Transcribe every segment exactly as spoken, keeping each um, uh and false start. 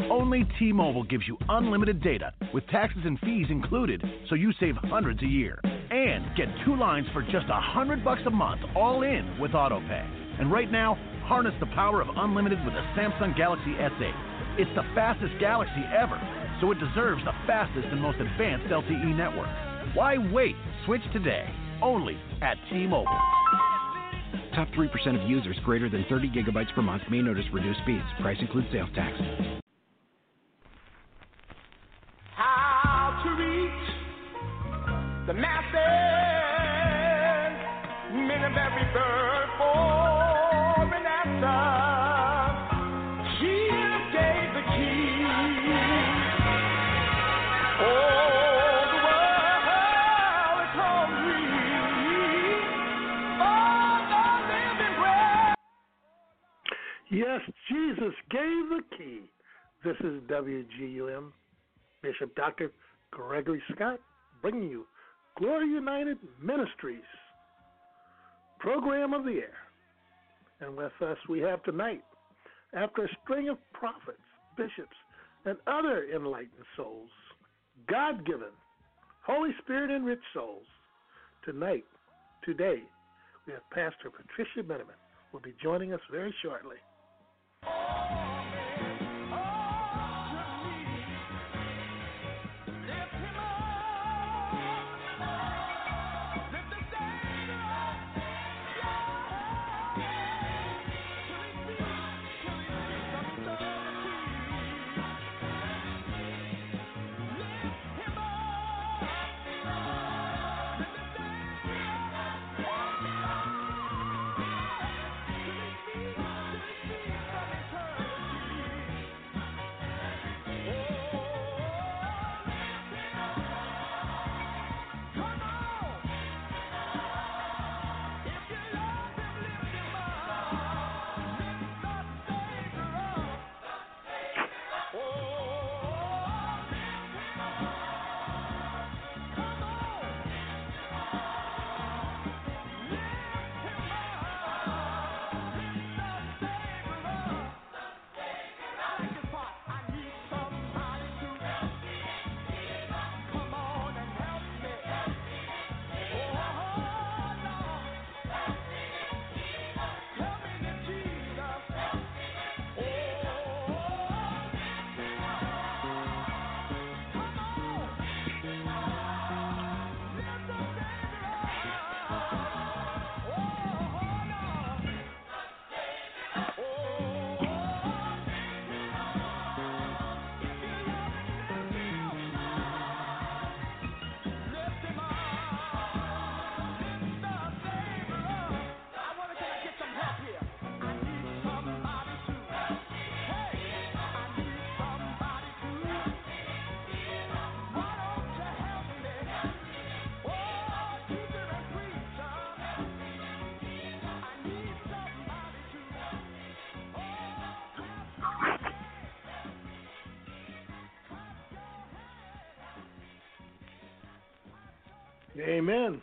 Only T-Mobile gives you unlimited data with taxes and fees included, so you save hundreds a year. And get two lines for just a hundred bucks a month, all in with AutoPay. And right now, harness the power of unlimited with a Samsung Galaxy S eight. It's the fastest Galaxy ever, so it deserves the fastest and most advanced L T E network. Why wait? Switch today, only at T-Mobile. Top three percent of users greater than thirty gigabytes per month may notice reduced speeds. Price includes sales tax. How to reach the masses, many very bird for an answer. Jesus gave the key. Oh, the world is hungry. Yes, Jesus gave the key. This is W G U M, Bishop Doctor Gregory Scott, bringing you Glory United Ministries, program of the air. And with us we have tonight, after a string of prophets, bishops, and other enlightened souls, God-given, Holy Spirit-enriched souls, tonight, today, we have Pastor Patricia Benjamin, who will be joining us very shortly. Amen.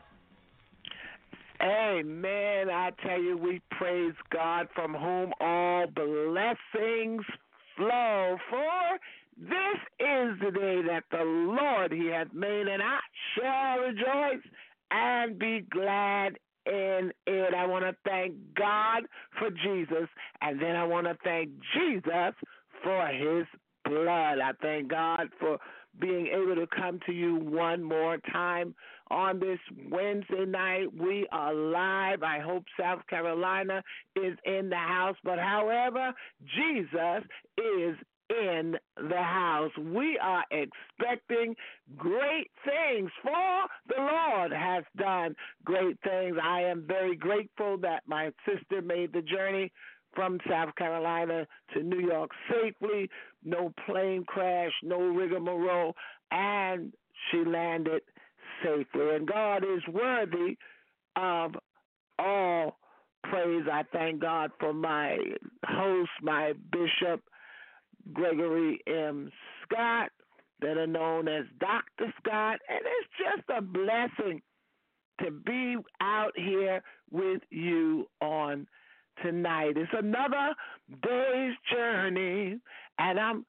Amen. I tell you, we praise God from whom all blessings flow. For this is the day that the Lord He hath made, and I shall rejoice and be glad in it. I want to thank God for Jesus, and then I want to thank Jesus for His blood. I thank God for being able to come to you one more time on this Wednesday night. We are live. I hope South Carolina is in the house, but however, Jesus is in the house. We are expecting great things, for the Lord has done great things. I am very grateful that my sister made the journey from South Carolina to New York safely, no plane crash, no rigmarole, and she landed safely. And God is worthy of all praise. I thank God for my host, my Bishop Gregory M. Scott, that are known as Doctor Scott, and it's just a blessing to be out here with you on tonight. It's another day's journey, and I'm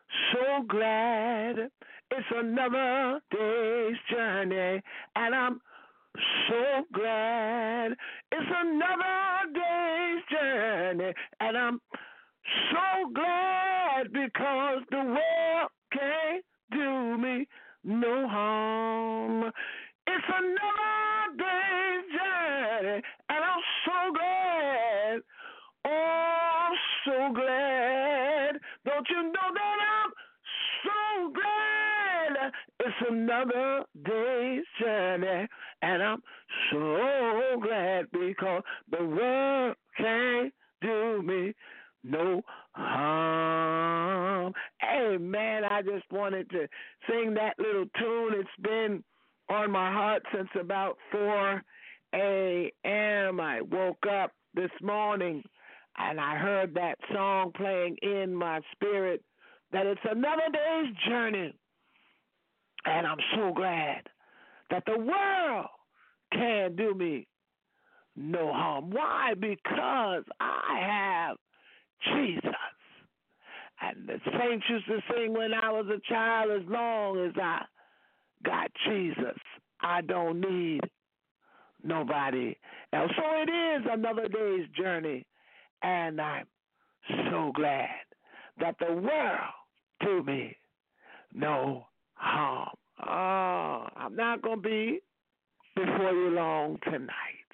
so glad it's another day's journey, and I'm so glad it's another day's journey, and I'm so glad because the world can't do me no harm. It's another day's journey, and I'm so glad, oh, I'm so glad. Don't you know that I'm so glad? It's another day's journey, and I'm so glad because the world can't do me no harm. Hey, man, I just wanted to sing that little tune. It's been on my heart since about four a.m. I woke up this morning and I heard that song playing in my spirit, that it's another day's journey. And I'm so glad that the world can't do me no harm. Why? Because I have Jesus. And the saints used to sing when I was a child, as long as I got Jesus, I don't need nobody else. So it is another day's journey, and I'm so glad that the world do me no harm. Oh, I'm not going to be before you long tonight.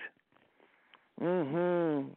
Mm-hmm.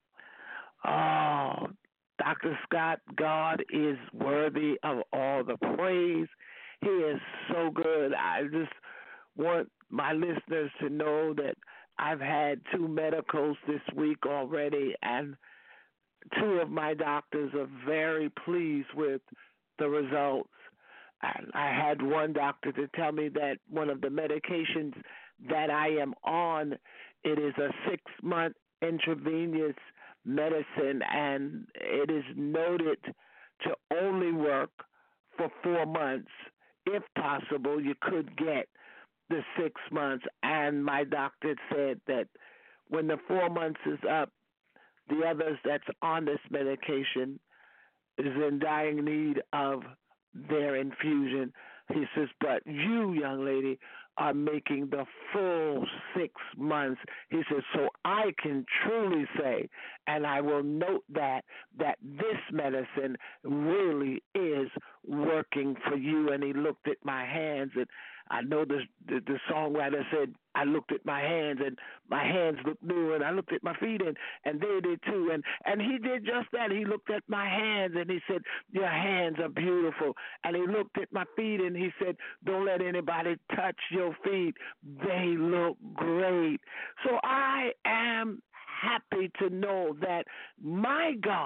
Oh, Doctor Scott, God is worthy of all the praise. He is so good. I just want my listeners to know that I've had two medicals this week already, and two of my doctors are very pleased with the results. And I had one doctor to tell me that one of the medications that I am on, it is a six-month intravenous medicine, and it is noted to only work for four months. If possible, you could get the six months. And my doctor said that when the four months is up, the others that's on this medication is in dying need of their infusion. He says, but you, young lady, are making the full six months. He says, so I can truly say, and I will note that, that this medicine really is working for you. And he looked at my hands, and I know the, the, the songwriter said, I looked at my hands, and my hands looked new, and I looked at my feet, and, and they did too. And, and he did just that. He looked at my hands, and he said, your hands are beautiful. And he looked at my feet, and he said, don't let anybody touch your feet. They look great. So I am happy to know that my God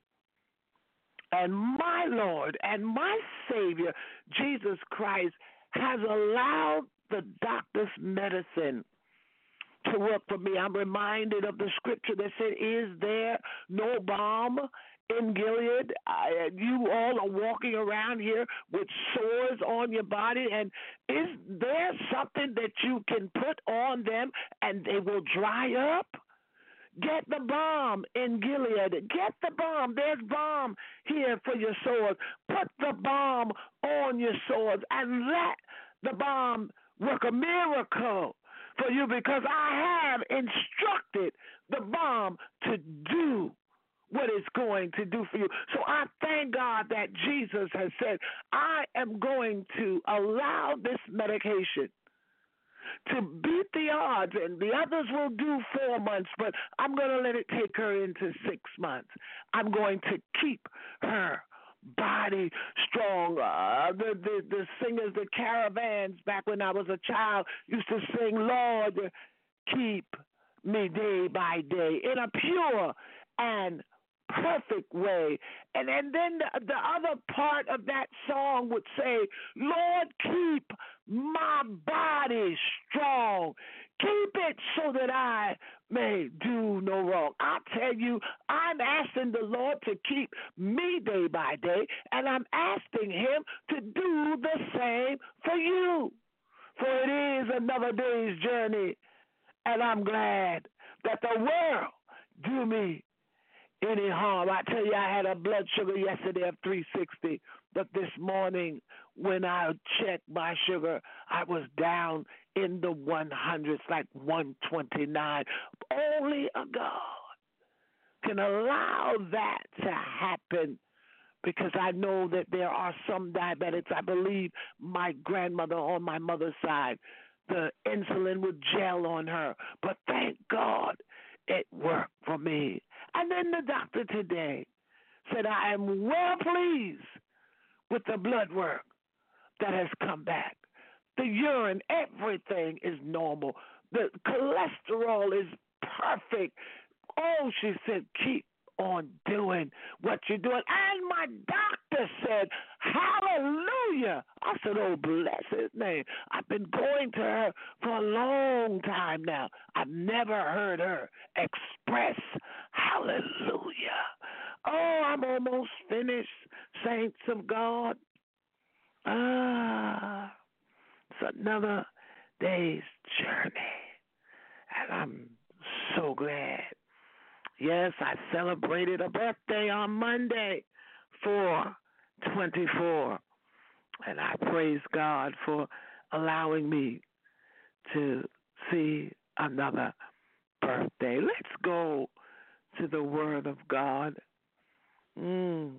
and my Lord and my Savior, Jesus Christ, has allowed the doctor's medicine to work for me. I'm reminded of the scripture that said, is there no balm in Gilead? I, you all are walking around here with sores on your body, and is there something that you can put on them and they will dry up? Get the balm in Gilead. Get the balm. There's balm here for your sores. Put the balm on your sores and let the balm work a miracle for you, because I have instructed the balm to do what it's going to do for you. So I thank God that Jesus has said, I am going to allow this medication to beat the odds, and the others will do four months, but I'm going to let it take her into six months. I'm going to keep her body strong. Uh, the, the, the singers, the Caravans, back when I was a child, used to sing, Lord, keep me day by day in a pure and perfect way. And, and then the, the other part of that song would say, Lord, keep my body strong. Keep it so that I may do no wrong. I tell you, I'm asking the Lord to keep me day by day, and I'm asking him to do the same for you. For it is another day's journey, and I'm glad that the world do me any harm. I tell you, I had a blood sugar yesterday of three sixty. But this morning, when I checked my sugar, I was down in the one hundreds, like one twenty-nine. Only a God can allow that to happen, because I know that there are some diabetics. I believe my grandmother on my mother's side, the insulin would gel on her. But thank God it worked for me. And then the doctor today said, I am well pleased with the blood work that has come back. The urine, everything is normal. The cholesterol is perfect. Oh, she said, keep on doing what you're doing. And my doctor said, hallelujah. I said, oh, bless his name. I've been going to her for a long time now. I've never heard her express hallelujah. Oh, I'm almost finished, saints of God. Ah, it's another day's journey, and I'm so glad. Yes, I celebrated a birthday on Monday, four twenty-four, and I praise God for allowing me to see another birthday. Let's go to the Word of God. Mm.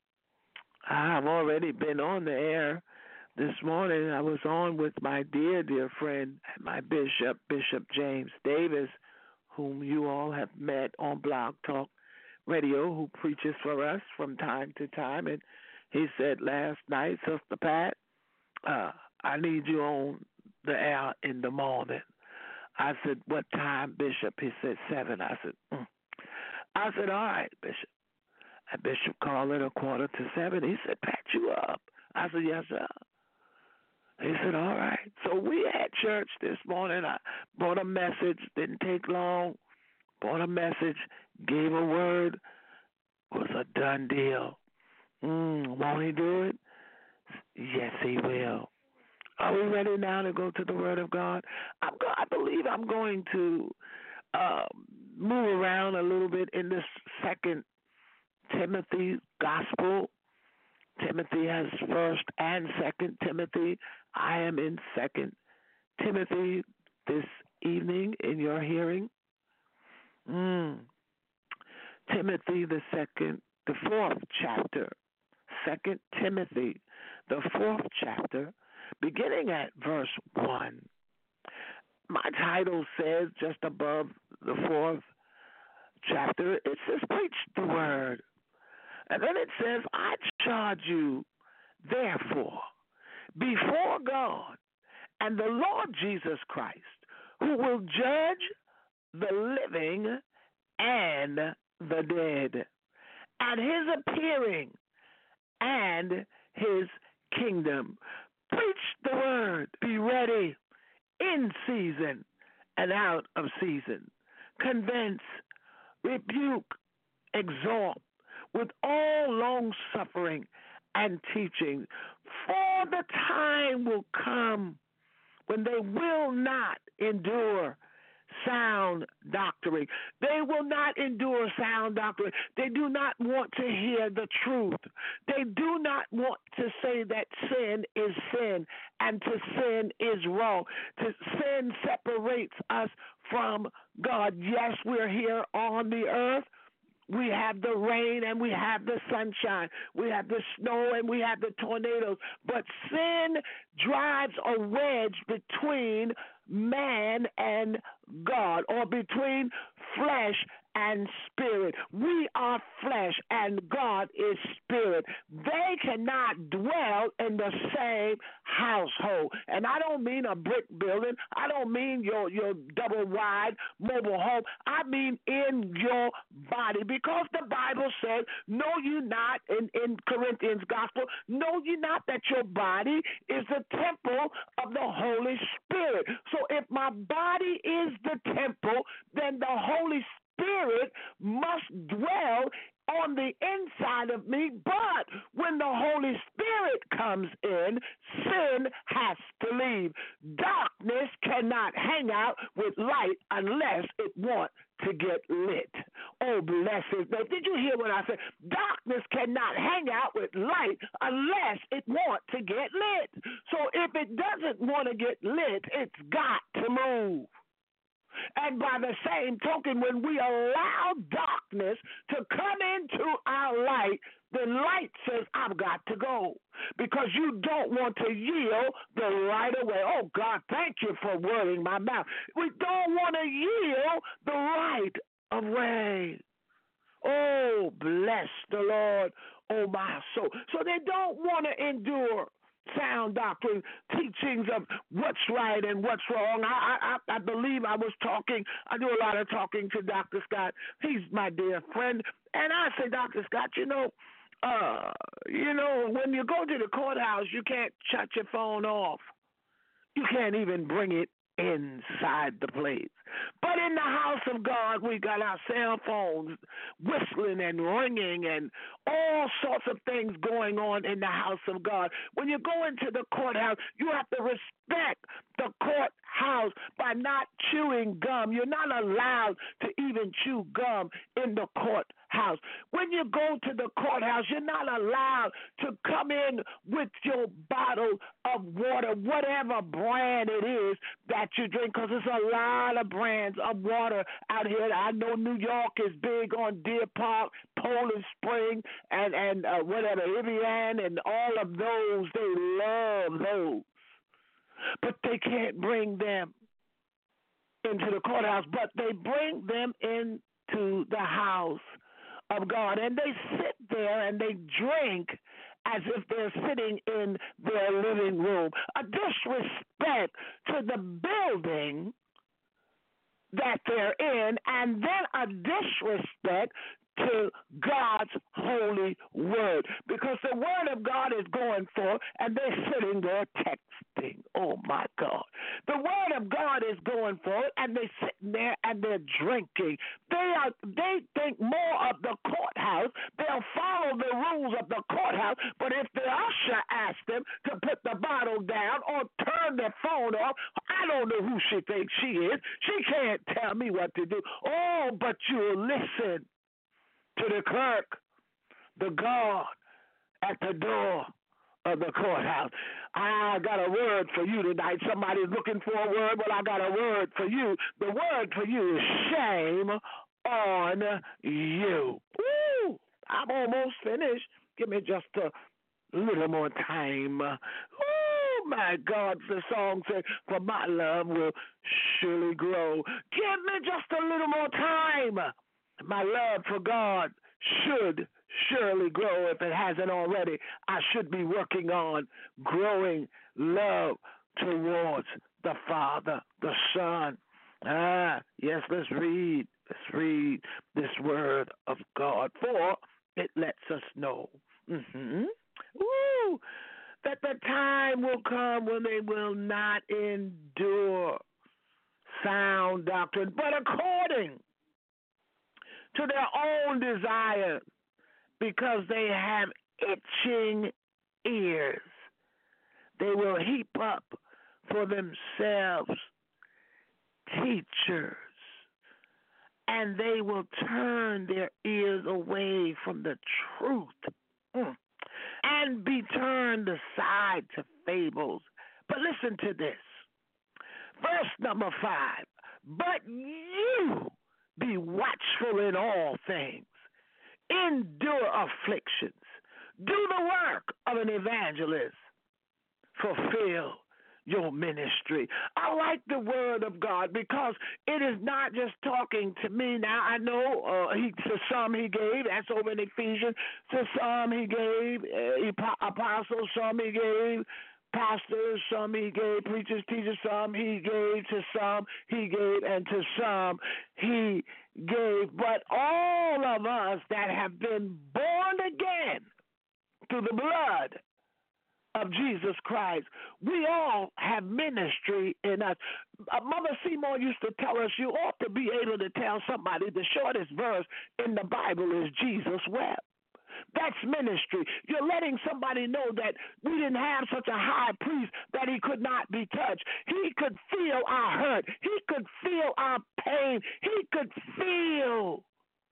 I've already been on the air this morning. I was on with my dear, dear friend, my bishop, Bishop James Davis, whom you all have met on Blog Talk Radio, who preaches for us from time to time. And he said last night, Sister Pat, uh, I need you on the air in the morning. I said, what time, Bishop? He said, seven. I said, mm. I said, all right, Bishop. And Bishop called it a quarter to seven. He said, Pat, you up? I said, yes, sir. He said, all right. So we had church this morning. I brought a message. Didn't take long. Brought a message. Gave a word. Was a done deal. Mm, won't he do it? Yes, he will. Are we ready now to go to the Word of God? I'm go- I believe I'm going to uh, move around a little bit in this second Timothy gospel. Timothy has first and second Timothy. I am in second Timothy this evening in your hearing. Mm. Timothy the second, the fourth chapter. Second Timothy, the fourth chapter, beginning at verse one. My title says just above the fourth chapter, it says, preach the word. And then it says, I charge you, therefore, before God and the Lord Jesus Christ, who will judge the living and the dead, at his appearing and his kingdom. Preach the word. Be ready in season and out of season. Convince, rebuke, exhort with all long suffering and teaching. For the time will come when they will not endure sound doctrine. They will not endure sound doctrine. They do not want to hear the truth. They do not want to say that sin is sin and to sin is wrong. To sin separates us from God. Yes, we're here on the earth. We have the rain and we have the sunshine. We have the snow and we have the tornadoes. But sin drives a wedge between man and God, or between flesh and spirit. We are flesh and God is spirit. They cannot dwell in the same household. And I don't mean a brick building. I don't mean your, your double wide mobile home. I mean in your body. Because the Bible says, know you not, in, in Corinthians gospel, know you not that your body is the temple of the Holy Spirit. So if my body is the temple, then the Holy Spirit Spirit must dwell on the inside of me. But when the Holy Spirit comes in, sin has to leave. Darkness cannot hang out with light unless it wants to get lit. Oh, bless his name. Did you hear what I said? Darkness cannot hang out with light unless it wants to get lit. So if it doesn't want to get lit, it's got to move. And by the same token, when we allow darkness to come into our light, the light says, I've got to go, because you don't want to yield the right of way. Oh, God, thank you for wording my mouth. We don't want to yield the right of way. Oh, bless the Lord, oh, my soul. So they don't want to endure sound doctrine, teachings of what's right and what's wrong. I, I, I believe I was talking, I do a lot of talking to Doctor Scott. He's my dear friend. And I say, Doctor Scott, you know, uh, you know, when you go to the courthouse, you can't shut your phone off. You can't even bring it inside the place. But in the house of God, we got our cell phones whistling and ringing and all sorts of things going on in the house of God. When you go into the courthouse, you have to respect the courthouse by not chewing gum. You're not allowed to even chew gum in the courthouse. When you go to the courthouse, you're not allowed to come in with your bottle of water, whatever brand it is that you drink, because there's a lot of brands of water out here. I know New York is big on Deer Park, Poland Spring, and, and uh, whatever, Evian, and all of those. They love those. But they can't bring them into the courthouse, but they bring them into the house of God. And they sit there and they drink as if they're sitting in their living room. A disrespect to the building that they're in, and then a disrespect to God's holy word, because the word of God is going forth and they're sitting there texting. Oh my God. The word of God is going forth and they're sitting there and they're drinking. They are they think more of the courthouse. They'll follow the rules of the courthouse, but if the usher asks them to put the bottle down or turn their phone off, I don't know who she thinks she is. She can't tell me what to do. Oh, but you'll listen to the clerk, the guard at the door of the courthouse. I got a word for you tonight. Somebody's looking for a word. Well, I got a word for you. The word for you is shame on you. Woo! I'm almost finished. Give me just a little more time. Oh, my God, the song says, for my love will surely grow. Give me just a little more time. My love for God should surely grow if it hasn't already. I should be working on growing love towards the Father, the Son. Ah, yes, let's read. Let's read this word of God, for it lets us know mm-hmm, woo, that the time will come when they will not endure sound doctrine, but according to their own desire, because they have itching ears, they will heap up for themselves teachers, and they will turn their ears away from the truth mm, and be turned aside to fables. But listen to this. Verse number five. But you be watchful in all things. Endure afflictions. Do the work of an evangelist. Fulfill your ministry. I like the word of God because it is not just talking to me. Now, I know uh, he, to some he gave, that's over in Ephesians. To some he gave uh, apostles, some he gave pastors, some he gave preachers, teachers, some he gave, to some he gave, and to some he gave. But all of us that have been born again through the blood of Jesus Christ, we all have ministry in us. Uh, Mother Seymour used to tell us, you ought to be able to tell somebody the shortest verse in the Bible is Jesus wept. That's ministry. You're letting somebody know that we didn't have such a high priest that he could not be touched. He could feel our hurt. He could feel our pain. He could feel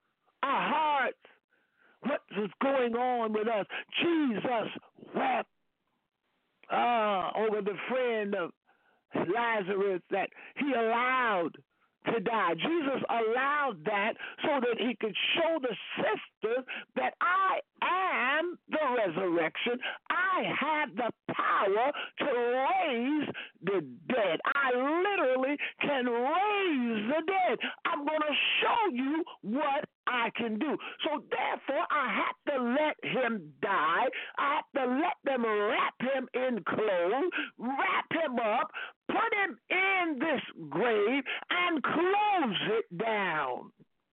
our hearts, what was going on with us. Jesus wept uh, over the friend of Lazarus that he allowed to die. Jesus allowed that so that he could show the sisters that I am the resurrection. I have the power to raise the dead. I literally can raise the dead. I'm going to show you what I can do. So therefore, I have to let him die. I have to let them wrap him in clothes, wrap him up, put him in this grave, and close it down.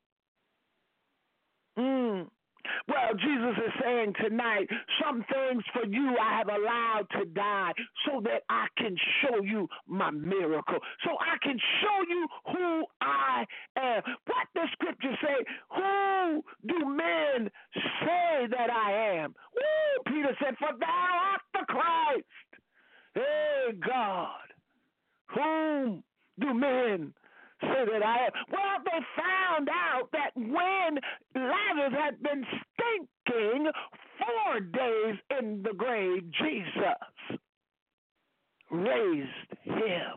Mm. Well, Jesus is saying tonight, some things for you I have allowed to die so that I can show you my miracle, so I can show you who I am. What the scripture say? Who do men say that I am? Woo, Peter said, for thou art the Christ. Hey, God, whom do men say that I am? Well, they found out that when Lazarus had been stinking four days in the grave, Jesus raised him.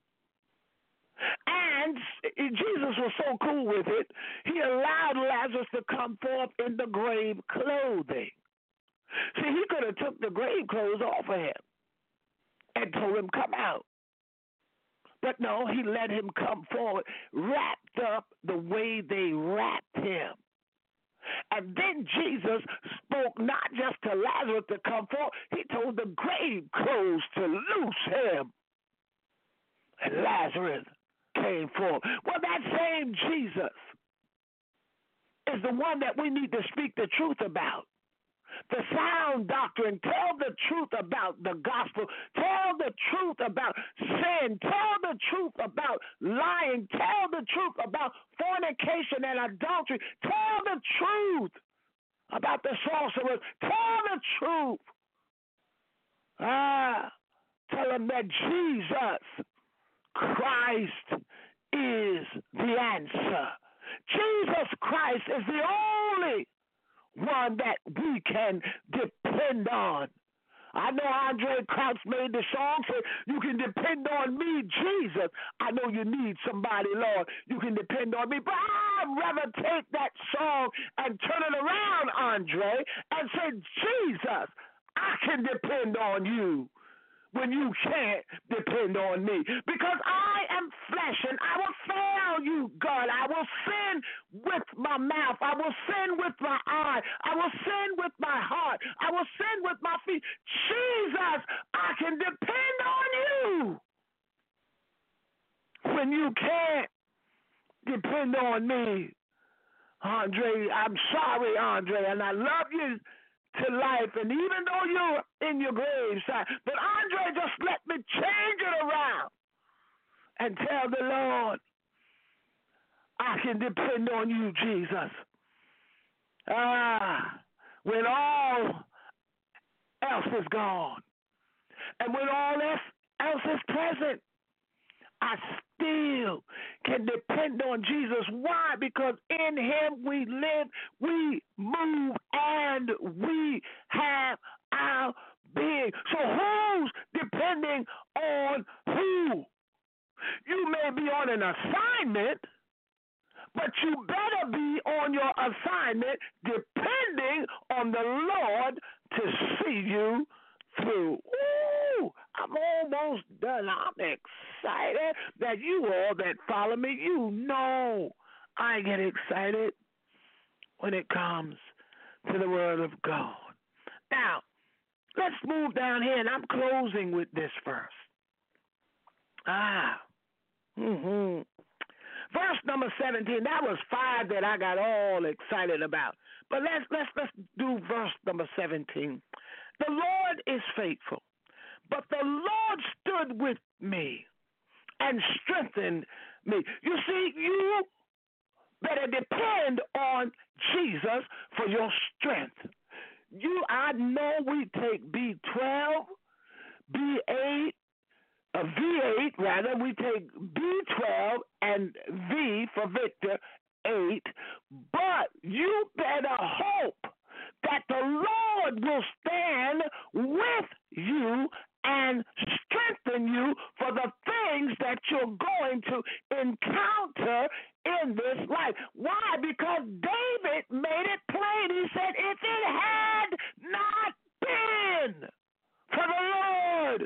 And Jesus was so cool with it, he allowed Lazarus to come forth in the grave clothing. See, he could have took the grave clothes off of him and told him, come out. But no, he let him come forward, wrapped up the way they wrapped him. And then Jesus spoke not just to Lazarus to come forward, he told the grave clothes to loose him. And Lazarus came forth. Well, that same Jesus is the one that we need to speak the truth about. The sound doctrine. Tell the truth about the gospel. Tell the truth about sin. Tell the truth about lying. Tell the truth about fornication and adultery. Tell the truth about the sorcerers. Tell the truth. Ah, tell them that Jesus Christ is the answer. Jesus Christ is the only one that we can depend on. I know Andre Crouch made the song, said, you can depend on me, Jesus. I know you need somebody, Lord. You can depend on me. But I'd rather take that song and turn it around, Andre, and say, Jesus, I can depend on you when you can't depend on me. Because I am flesh and I will fail you, God. I will sin with my mouth. I will sin with my eye. I will sin with my heart. I will sin with my feet. Jesus, I can depend on you when you can't depend on me. Andre, I'm sorry, Andre, and I love you to life, and even though you're in your graveside, but Andre, just let me change it around and tell the Lord, I can depend on you, Jesus. Ah, when all else is gone, and when all else is present, I still can depend on Jesus. Why? Because in him we live, we move, and we have our being. So who's depending on who? You may be on an assignment, but you better be on your assignment depending on the Lord to see you through. Ooh, I'm almost done. I'm excited that you all that follow me, you know I get excited when it comes to the Word of God. Now, let's move down here, and I'm closing with this verse. Ah, mm-hmm. Verse number seventeen, that was five that I got all excited about. But let's let's let's do verse number seventeen. The Lord is faithful, but the Lord stood with me and strengthened me. You see, you better depend on Jesus for your strength. You, I know we take B twelve, B eight, uh, V eight rather. We take B twelve and V for Victor eight, but you better hope that the Lord will stand with you and strengthen you for the things that you're going to encounter in this life. Why? Because David made it plain. He said, if it had not been for the Lord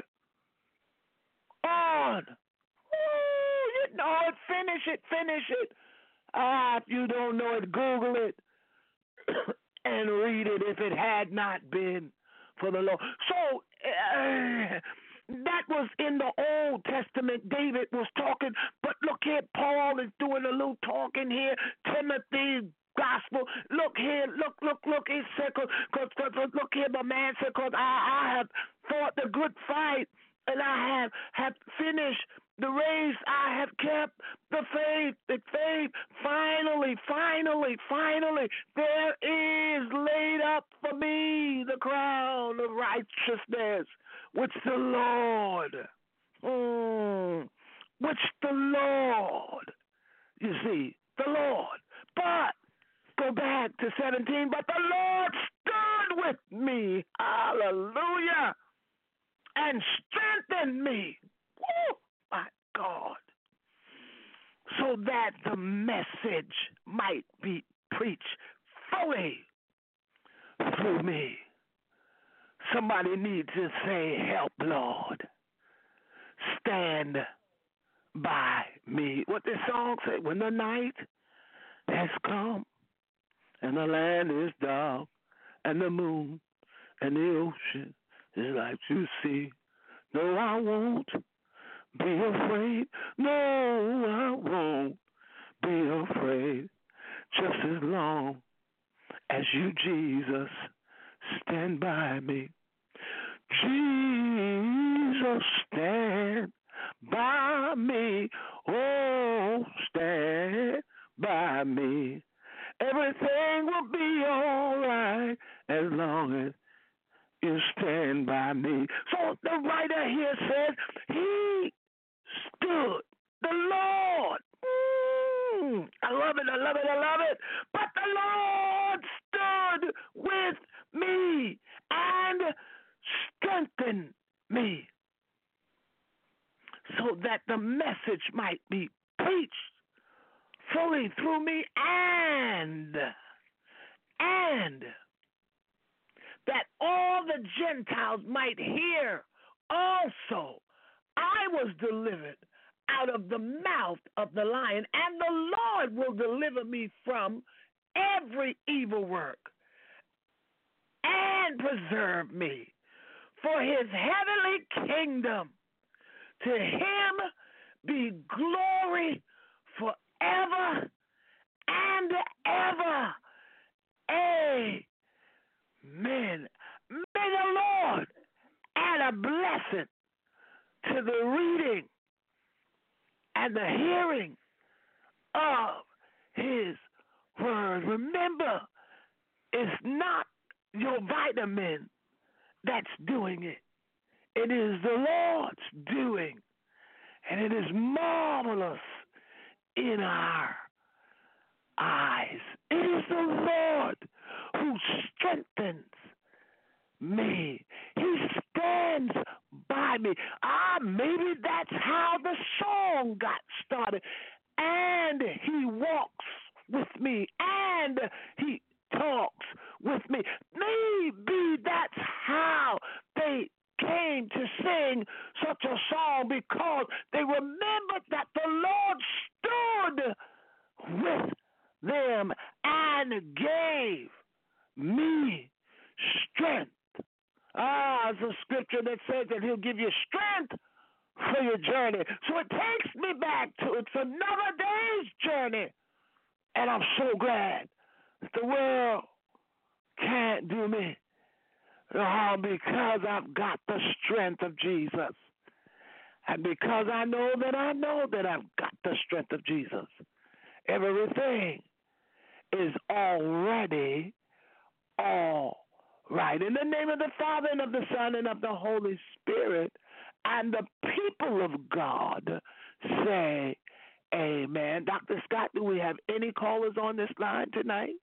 on, ooh, you know it, finish it, finish it. Ah, if you don't know it, Google it and read it, if it had not been for the Lord. So uh, that was in the Old Testament. David was talking, but look here, Paul is doing a little talking here. Timothy, gospel. Look here, look, look, look. He said, cause, cause, cause, look here, my man said, because I, I have fought the good fight, and I have, have finished the race. I have kept the faith, the faith. Finally, finally, finally, there is laid up for me the crown of righteousness, which the Lord, mm, which the Lord, you see, the Lord. But go back to seventeen, but the Lord stood with me, hallelujah, and strengthened me. Woo! My God, so that the message might be preached fully through me. Somebody needs to say, help, Lord. Stand by me. What this song say? When the night has come and the land is dark and the moon and the ocean is like to see. No, I won't be afraid. No, I won't be afraid. Just as long as you, Jesus, stand by me. Jesus, stand by me. Oh, stand by me. Everything will be all right as long as you stand by me. So the writer here says, he stood, the Lord. Mm, I love it, I love it, I love it. But the Lord stood with me and strengthened me so that the message might be preached fully through me and, and that all the Gentiles might hear also. I was delivered out of the mouth of the lion, and the Lord will deliver me from every evil work and preserve me for his heavenly kingdom. To him be glory forever and ever. Amen. May the Lord add a blessing to the reading and the hearing of his word. Remember, it's not your vitamin that's doing it. It is the Lord's doing, and it is marvelous in our eyes. It is the Lord who strengthens me. He stands by me. Ah, maybe that's how the song got started. And he walks with me, and he talks with me. Maybe that's how they came to sing such a song, because they remembered that the Lord stood with them and gave me strength. Ah, it's a scripture that says that he'll give you strength for your journey. So it takes me back to it's another day's journey. And I'm so glad that the world can't do me. Oh, because I've got the strength of Jesus. And because I know that I know that I've got the strength of Jesus. Everything is already all right. In the name of the Father, and of the Son, and of the Holy Spirit, and the people of God say, Amen. Doctor Scott, do we have any callers on this line tonight?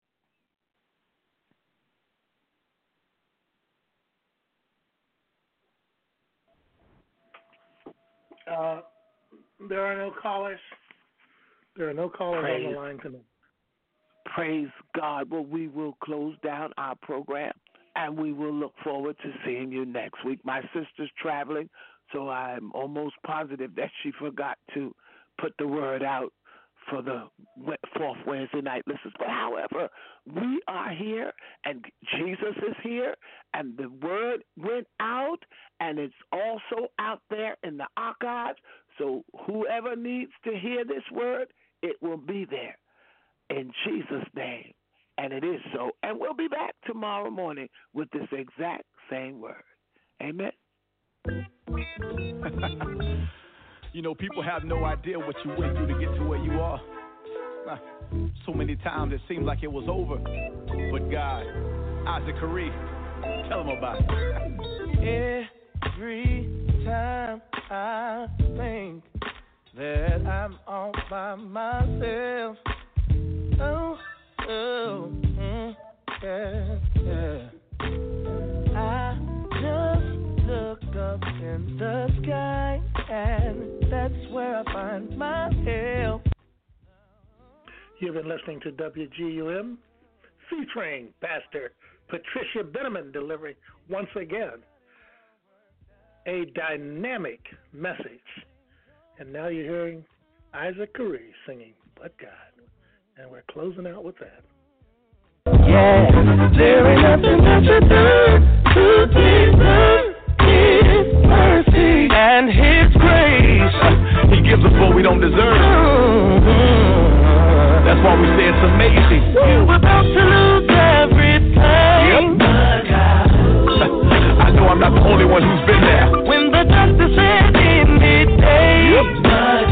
Uh, there are no callers. There are no callers Praise. on the line tonight. Praise God. Well, we will close down our program, and we will look forward to seeing you next week. My sister's traveling, so I'm almost positive that she forgot to put the word out for the fourth Wednesday night listeners. But however, we are here, and Jesus is here, and the word went out, and it's also out there in the archives. So whoever needs to hear this word, it will be there in Jesus' name. And it is so. And we'll be back tomorrow morning with this exact same word. Amen. You know, people have no idea what you went through to get to where you are. So many times it seemed like it was over. But God, Isaac Curry, tell them about it. Every time I think that I'm all by myself, oh, oh, mm, yeah, yeah. I just look up in the sky, and that's where I find my help. You've been listening to W G U M, featuring Pastor Patricia Benneman, delivering once again a dynamic message. And now you're hearing Isaac Curry singing But God. And we're closing out with that. Yeah, there ain't nothing that you do to deserve His mercy and His grace. He gives us what we don't deserve. Mm-hmm. That's why we say it's amazing. You're about to lose everything. Yep. But God. I know I'm not the only one who's been there. When the doctor said in midday. Yep. But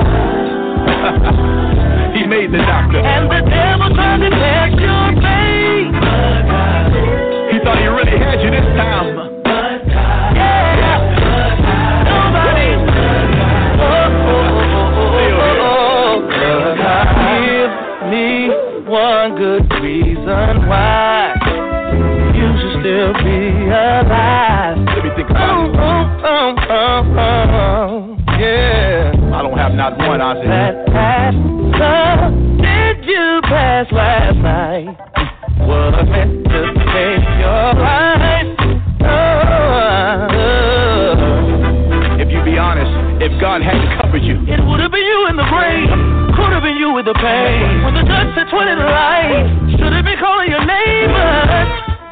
God. He made the doctor. And the devil tried to test your faith. But God. He thought he really had you this time. But God. Yeah. But God. Nobody. But God. Oh, oh, oh, oh, oh, oh. But God. Give me one good reason why you should still be alive. Let me think about it. Oh, oh, oh, oh, oh. Yeah. I don't have not one, I said. That pastor did you pass last night was meant to save your life. Oh, oh. If you be honest, if God hadn't covered you, it would have been you in the grave. Could have been you with the pain. When the judge said twenty to life, should have been calling your name. But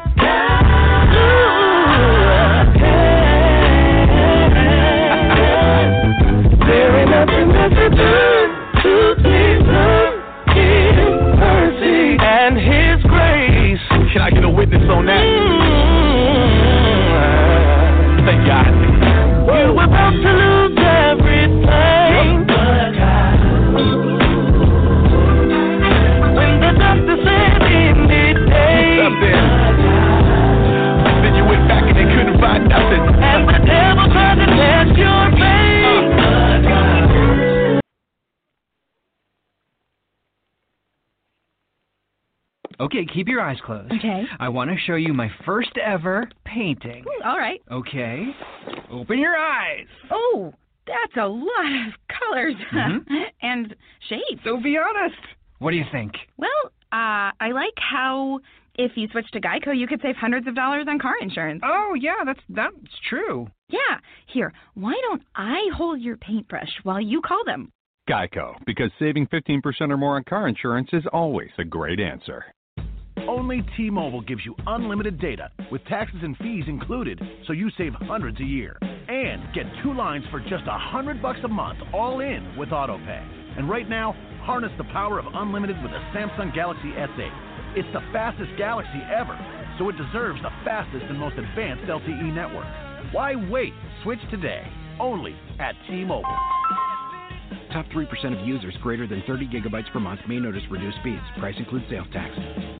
there ain't nothing that you do to deserve His mercy and His grace. Can I get a witness on that? Mm-hmm. Thank God. You're about to lose everything. But God. When the doctor said in midday. Up there. Then you went back and they couldn't find nothing. And the devil tried to test your faith. But God. Okay, keep your eyes closed. Okay. I want to show you my first ever painting. Ooh, all right. Okay. Open your eyes. Oh, that's a lot of colors Mm-hmm. and shapes. So be honest. What do you think? Well, uh, I like how if you switch to Geico, you could save hundreds of dollars on car insurance. Oh, yeah, that's that's true. Yeah. Here, why don't I hold your paintbrush while you call them? Geico, because saving fifteen percent or more on car insurance is always a great answer. Only T-Mobile gives you unlimited data with taxes and fees included, so you save hundreds a year. And get two lines for just a hundred bucks a month, all in with AutoPay. And right now, harness the power of unlimited with a Samsung Galaxy S eight. It's the fastest Galaxy ever, so it deserves the fastest and most advanced L T E network. Why wait? Switch today, only at T-Mobile. Top three percent of users greater than thirty gigabytes per month may notice reduced speeds. Price includes sales tax.